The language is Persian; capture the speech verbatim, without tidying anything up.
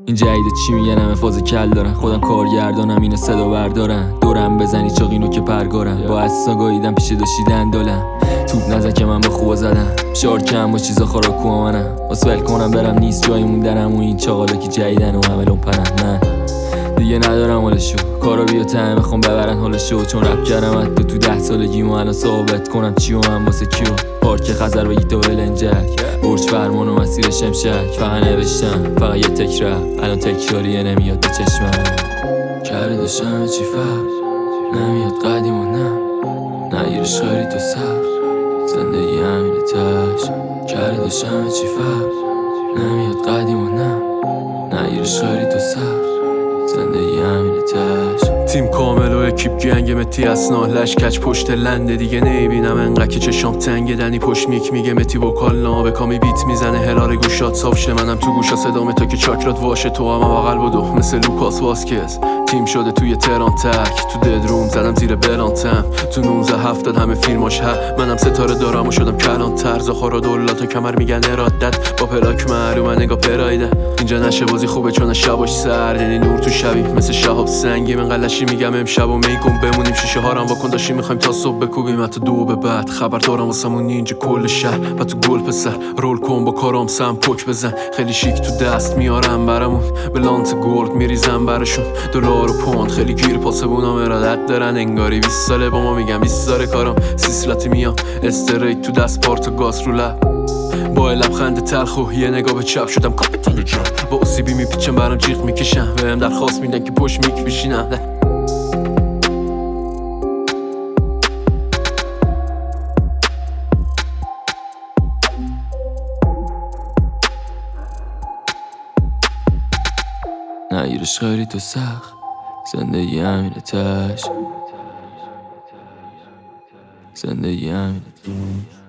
این جدید چی میگن همه فاز کل دارن، خودم کارگردانم اینو صدا بردارن، دورم بزنی چاقینو که پرگارم، با اساسا گاییدم پیش داشیدن دولم، توپ نزن که من با خوبا زدم، شار کم با چیزا خوراکو منم، واسه کنم برم نیست جایی موندنم و این چاقالا که جدیدن و همه لومپنم. من دیگه ندارم حالشو، کارا بیا ته میخوام ببرن حالشو، چون رپ کردم حتی تو ده سالگیمو الان ثابت کنم چیو من واسه کیو. پارک خزر بگی تو بلنجک، برج فرمان و مسیر شمشک، فقط نوشتم فقط یه تک رپ، الان تکراریه نمیاد به چشمم. کرده داشتم چی فرق نمیاد قدیم و نه، نگیرش خیلی تو سر زندگی همینه تش. کرده داشتم چی فرق نمیاد قدیم و نه، نگیرش خیلی تو سر زندگی همینه تش. تیم کامل و اکیپ گنگ متی اسنا لشکچ پشت لنده دیگه نمیبینم انقدر که چشام تنگه، دنی پشت میک میگه متی وکال نابه کامی بیت میزنه هلال گوشات صاف شه، منم تو گوشا صدامه تا که چاکرات واشه، تو هم بغل بدو مثل لوکاس واسکز. تیم شده توی تهران تک تو ددروم زدم زیر برانتم، تو نوزده هفتاد همه فیلماش ها، منم ستاره دارم و شدم کلان طرز خورا دولت و کمر میگن ارادت، با پلاک معلومه نگاه پرایده، اینجا نشه بازی خوبه چون شباش سرد، یعنی نور تو شبی مثل شهاب سنگی، من قلشی میگم امشب و میگم بمونیم شیشه هارم واکن داشتیم میخوایم تا صبح بکوبیم حتی دو به بعد، خبر دارم واسمون اینجا کل شهر و تو گل پسر رول کن با کارام سم پک بزن، خیلی شیک تو دست میارم برامون به لانت گلد میریزم براشون، دلار و پوند خیلی گیر پاسبونام ارادت دارن انگاری بیست ساله با ما میگم بیست ساله کارم سیسلاتی میام استریت تو دست پارت و گاز رو لب، با لبخند تلخ و یه نگاه به چپ شدم کاپیتان جان، با اسیبی میپیچم برام جیغ میکشم، بهم درخواست میدن که پشت میک بشینم. نگیرش خیلی تو سخت زندگی همینه تش، زندگی همینه تش.